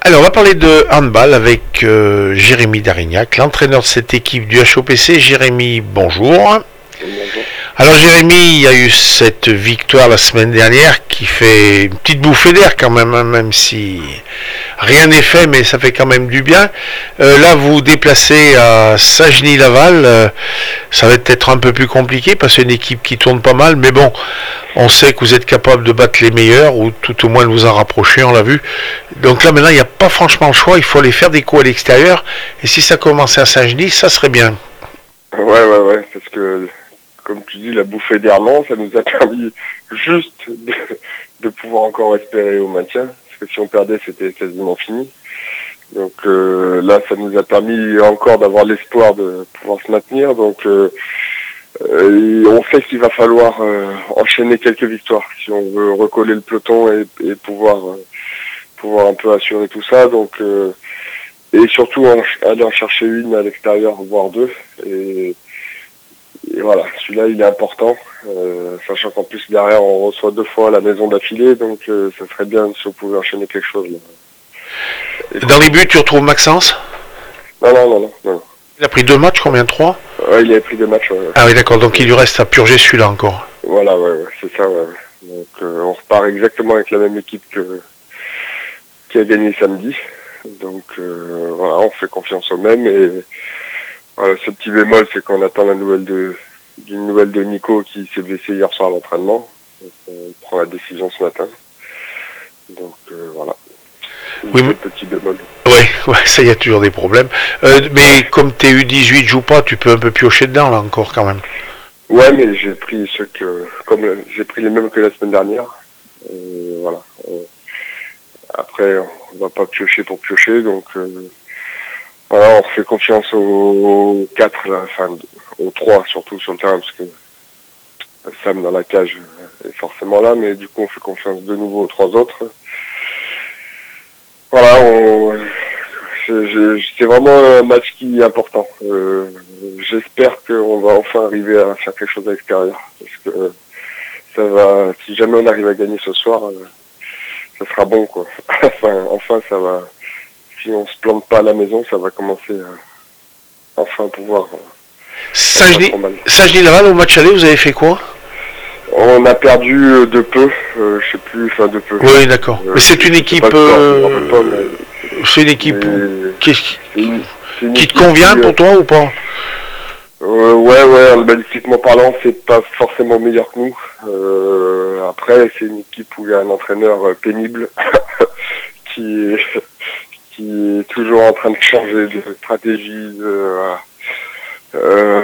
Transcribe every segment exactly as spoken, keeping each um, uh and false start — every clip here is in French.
Alors, on va parler de handball avec euh, Jérémy Darignac, l'entraîneur de cette équipe du H O P C. Jérémy, bonjour. Bonjour. Alors Jérémy, il y a eu cette victoire la semaine dernière qui fait une petite bouffée d'air quand même, hein, même si rien n'est fait, mais ça fait quand même du bien. Euh, là, vous vous déplacez à Saint-Genis-Laval, euh, ça va être un peu plus compliqué parce que c'est une équipe qui tourne pas mal, mais bon, on sait que vous êtes capable de battre les meilleurs, ou tout au moins de vous en rapprocher, on l'a vu. Donc là maintenant, il n'y a pas franchement le choix, il faut aller faire des coups à l'extérieur, et si ça commençait à Saint-Genis, ça serait bien. Ouais, ouais, ouais, parce que, comme tu dis, la bouffée d'air, non, ça nous a permis juste de, de pouvoir encore espérer au maintien, parce que si on perdait, c'était quasiment fini. Donc euh, là, ça nous a permis encore d'avoir l'espoir de pouvoir se maintenir. Donc euh, euh, on sait qu'il va falloir euh, enchaîner quelques victoires si on veut recoller le peloton et, et pouvoir euh, pouvoir un peu assurer tout ça. Donc euh, et surtout en, aller en chercher une à l'extérieur, voire deux. Et, et voilà, celui-là, il est important, euh, sachant qu'en plus derrière, on reçoit deux fois à la maison d'affilée, donc euh, ça serait bien si on pouvait enchaîner quelque chose. Là. Et dans les buts, tu retrouves Maxence? Non, non, non, non, non. Il a pris deux matchs, combien? Trois? Ouais, il a pris deux matchs. Ouais. Ah oui, d'accord, donc il lui reste à purger celui-là encore. Voilà, ouais, ouais, c'est ça, ouais. Donc euh, on repart exactement avec la même équipe que qui a gagné samedi. Donc euh, voilà, on fait confiance au même et voilà, ce petit bémol, c'est qu'on attend la nouvelle de d'une nouvelle de Nico qui s'est blessé hier soir à l'entraînement. Donc, on prend la décision ce matin. Donc euh, voilà. Oui, mais... petit bémol. Ouais, ouais, ça y a toujours des problèmes. Euh, mais comme tes U dix-huit jouent pas, tu peux un peu piocher dedans là encore quand même. Ouais, mais j'ai pris ceux que, comme j'ai pris les mêmes que la semaine dernière. Et voilà. Après, on va pas piocher pour piocher, donc euh, voilà, on fait confiance aux quatre, là, enfin aux trois surtout sur le terrain, parce que Sam dans la cage est forcément là, mais du coup on fait confiance de nouveau aux trois autres. Voilà, on, c'est vraiment un match qui est important. Euh, J'espère qu'on va enfin arriver à faire quelque chose à l'extérieur, parce que ça va, si jamais on arrive à gagner ce soir, ça sera bon quoi. Enfin, enfin ça va. Si on se plante pas à la maison, ça va commencer à enfin pouvoir. Saint-Genis-Laval, au match aller, vous avez fait quoi? On a perdu de peu, euh, je sais plus, enfin de peu. Oui, d'accord. Euh, mais c'est une équipe. Euh, pas, mais... C'est une équipe mais... qui, qui, une, une qui te convient qui, pour toi ou pas? euh, Ouais, ouais. Handballistiquement parlant, c'est pas forcément meilleur que nous. Euh, après, c'est une équipe où il y a un entraîneur pénible qui est qui est toujours en train de changer de stratégie, de, euh,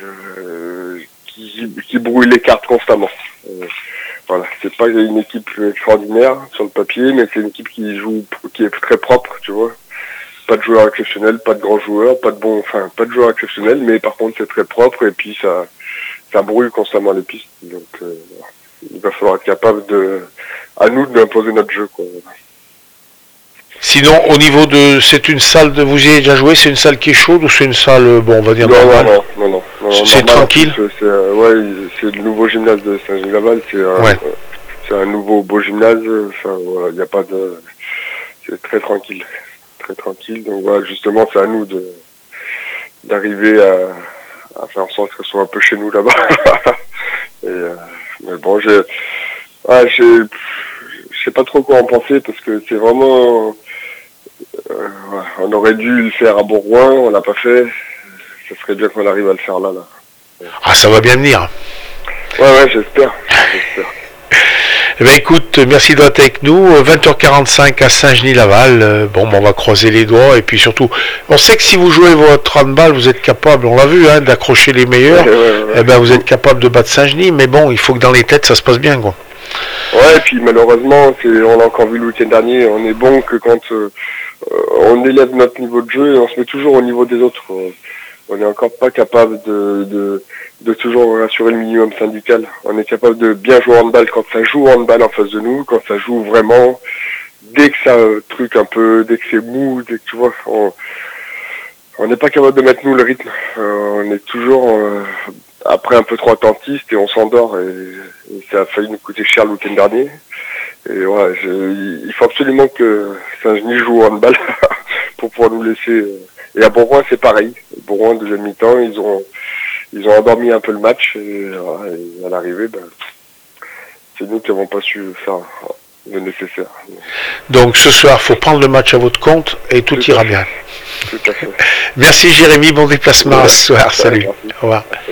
qui, qui brouille les cartes constamment. Euh, voilà, c'est pas une équipe extraordinaire sur le papier, mais c'est une équipe qui joue, qui est très propre, tu vois. Pas de joueurs exceptionnels, pas de grands joueurs, pas de bons, enfin, pas de joueurs exceptionnels, mais par contre c'est très propre et puis ça, ça brouille constamment les pistes. Donc, euh, il va falloir être capable de, à nous d'imposer notre jeu, quoi. Sinon, au niveau de, c'est une salle de, vous y avez déjà joué, c'est une salle qui est chaude ou c'est une salle, bon, on va dire non, normale? Non, non, non, non. non c'est tranquille. C'est, euh, ouais, c'est le nouveau gymnase de Saint-Genis-Laval, c'est un, ouais. euh, c'est un nouveau beau gymnase. Enfin, voilà, il n'y a pas de, c'est très tranquille, très tranquille. Donc voilà, justement, c'est à nous de d'arriver à, à faire en sorte que ce soit un peu chez nous là-bas. Et, euh, mais bon, j'ai, ouais, j'ai, je sais pas trop quoi en penser parce que c'est vraiment. Euh, ouais, on aurait dû le faire à Bourgoin, on l'a pas fait. Ce serait bien qu'on arrive à le faire là, là. Ah, ça va bien venir. Ouais, ouais, j'espère. j'espère. Eh ben écoute, merci d'être avec nous. vingt heures quarante-cinq à Saint-Genis-Laval. Euh, bon, ben, on va croiser les doigts et puis surtout, on sait que si vous jouez votre handball, vous êtes capable, on l'a vu, hein, d'accrocher les meilleurs. Ouais, ouais, ouais. Eh ben vous êtes capable de battre Saint-Genis, mais bon, il faut que dans les têtes ça se passe bien, quoi. Ouais, et puis malheureusement, c'est, on l'a encore vu le week-end dernier, on est bon que quand euh, on élève notre niveau de jeu et on se met toujours au niveau des autres. On n'est encore pas capable de, de, de toujours assurer le minimum syndical. On est capable de bien jouer en handball quand ça joue en handball en face de nous, quand ça joue vraiment, dès que ça truc un peu, dès que c'est mou, dès que tu vois, on on n'est pas capable de mettre nous le rythme. Euh, on est toujours euh, après un peu trop attentiste et on s'endort et, et ça a failli nous coûter cher le week-end dernier. Et ouais, je, il faut absolument que Saint-Genis joue au handball pour pouvoir nous laisser. Et à Bourgoin, c'est pareil. Bourgoin, deuxième mi-temps, ils ont, ils ont endormi un peu le match. Et, voilà, et à l'arrivée, ben, c'est nous qui n'avons pas su faire le nécessaire. Donc ce soir, il faut prendre le match à votre compte et tout, tout ira bien. Tout à fait. Merci Jérémy, bon déplacement ouais. ce soir. Salut. Ouais, au revoir.